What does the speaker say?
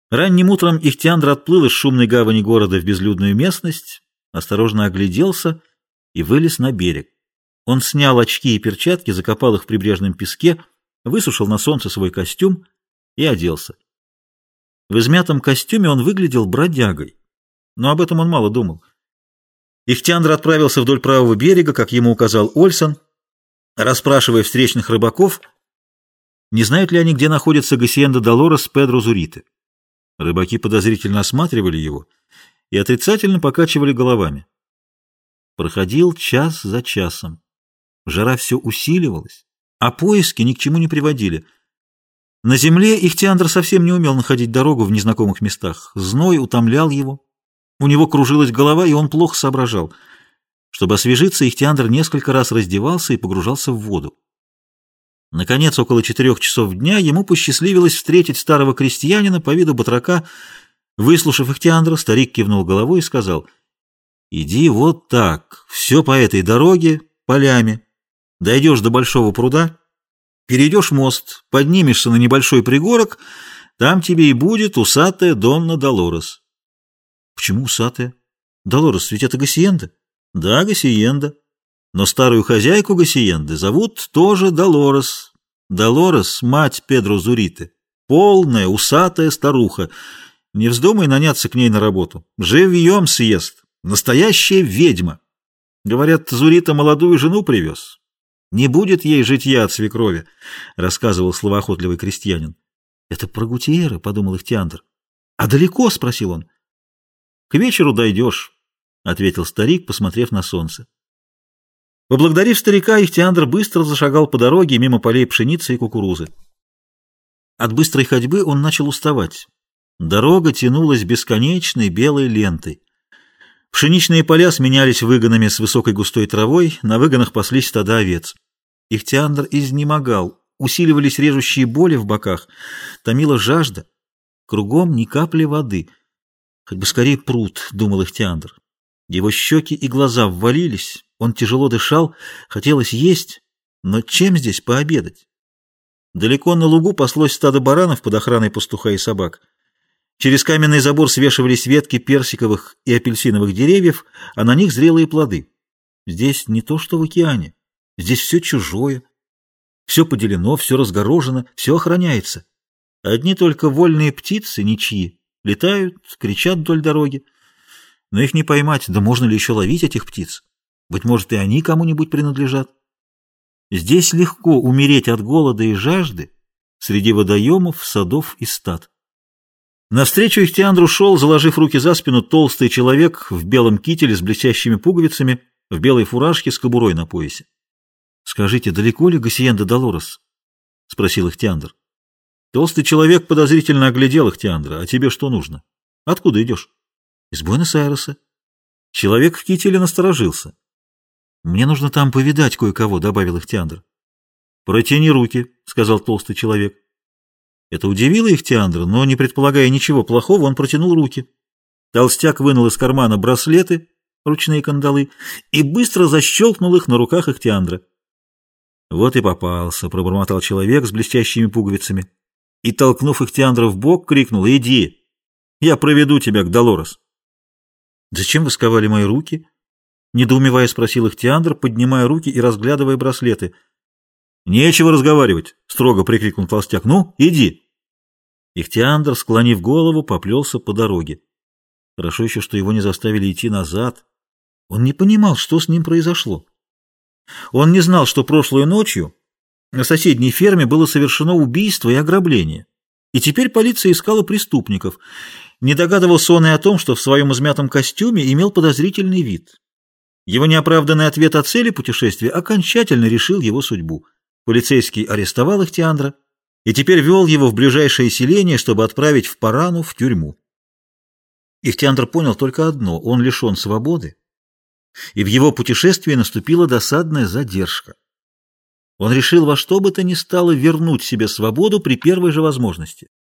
Ранним утром Ихтиандр отплыл из шумной гавани города в безлюдную местность, осторожно огляделся и вылез на берег. Он снял очки и перчатки, закопал их в прибрежном песке, высушил на солнце свой костюм и оделся. В измятом костюме он выглядел бродягой, но об этом он мало думал. Ихтиандр отправился вдоль правого берега, как ему указал Ольсон, расспрашивая встречных рыбаков, не знают ли они, где находится Гасиенда Долорес Педро Зурите. Рыбаки подозрительно осматривали его и отрицательно покачивали головами. Проходил час за часом. Жара все усиливалась, а поиски ни к чему не приводили. На земле Ихтиандр совсем не умел находить дорогу в незнакомых местах. Зной утомлял его. У него кружилась голова, и он плохо соображал. Чтобы освежиться, Ихтиандр несколько раз раздевался и погружался в воду. Наконец, около 4 часов дня ему посчастливилось встретить старого крестьянина по виду батрака. Выслушав Ихтиандра, старик кивнул головой и сказал: «Иди вот так, все по этой дороге, полями. Дойдешь до большого пруда, перейдешь мост, поднимешься на небольшой пригорок, там тебе и будет усатая Донна Долорес». «Почему усатая? Долорес, ведь это Гасиенда?» «Да, Гасиенда. Но старую хозяйку Гасиенды зовут тоже Долорес. Долорес — мать Педро Зурите. Полная, усатая старуха. Не вздумай наняться к ней на работу. Живьем съест. Настоящая ведьма. Говорят, Зурита молодую жену привез. Не будет ей житья от свекрови», — рассказывал словоохотливый крестьянин. «Это про Гутиера», — подумал Ихтиандр. «А далеко?» — спросил он. «К вечеру дойдешь», — ответил старик, посмотрев на солнце. Поблагодарив старика, Ихтиандр быстро зашагал по дороге мимо полей пшеницы и кукурузы. От быстрой ходьбы он начал уставать. Дорога тянулась бесконечной белой лентой. Пшеничные поля сменялись выгонами с высокой густой травой, на выгонах паслись стада овец. Ихтиандр изнемогал, усиливались режущие боли в боках, томила жажда. Кругом ни капли воды. «Хоть бы скорее пруд», — думал Ихтиандр. Его щеки и глаза ввалились, он тяжело дышал, хотелось есть, но чем здесь пообедать? Далеко на лугу паслось стадо баранов под охраной пастуха и собак. Через каменный забор свешивались ветки персиковых и апельсиновых деревьев, а на них зрелые плоды. Здесь не то что в океане, здесь все чужое, все поделено, все разгорожено, все охраняется. Одни только вольные птицы, ничьи, летают, кричат вдоль дороги. Но их не поймать, да можно ли еще ловить этих птиц? Быть может, и они кому-нибудь принадлежат. Здесь легко умереть от голода и жажды среди водоемов, садов и стад. Навстречу Ихтиандру шел, заложив руки за спину, толстый человек в белом кителе с блестящими пуговицами, в белой фуражке с кобурой на поясе. «Скажите, далеко ли Гасиенда Долорес?» — спросил Ихтиандр. Толстый человек подозрительно оглядел Ихтиандра. «А тебе что нужно? Откуда идешь?» «Из Буэнос-Айреса». Человек в кителе насторожился. «Мне нужно там повидать кое-кого», — добавил Ихтиандр. «Протяни руки», — сказал толстый человек. Это удивило Ихтиандра, но, не предполагая ничего плохого, он протянул руки. Толстяк вынул из кармана браслеты, ручные кандалы, и быстро защелкнул их на руках Ихтиандра. «Вот и попался», — пробормотал человек с блестящими пуговицами. И, толкнув Ихтиандра в бок, крикнул: «Иди, я проведу тебя к Долорес». «Зачем вы сковали мои руки?» — недоумевая спросил Ихтиандр, поднимая руки и разглядывая браслеты. «Нечего разговаривать», — строго прикрикнул толстяк. «Ну, иди». Ихтиандр, склонив голову, поплелся по дороге. Хорошо еще, что его не заставили идти назад. Он не понимал, что с ним произошло. Он не знал, что прошлой ночью на соседней ферме было совершено убийство и ограбление. И теперь полиция искала преступников. Не догадывался он и о том, что в своем измятом костюме имел подозрительный вид. Его неоправданный ответ о цели путешествия окончательно решил его судьбу. Полицейский арестовал Ихтиандра и теперь вел его в ближайшее селение, чтобы отправить в Парану, в тюрьму. Ихтиандр понял только одно — он лишен свободы, и в его путешествии наступила досадная задержка. Он решил во что бы то ни стало вернуть себе свободу при первой же возможности.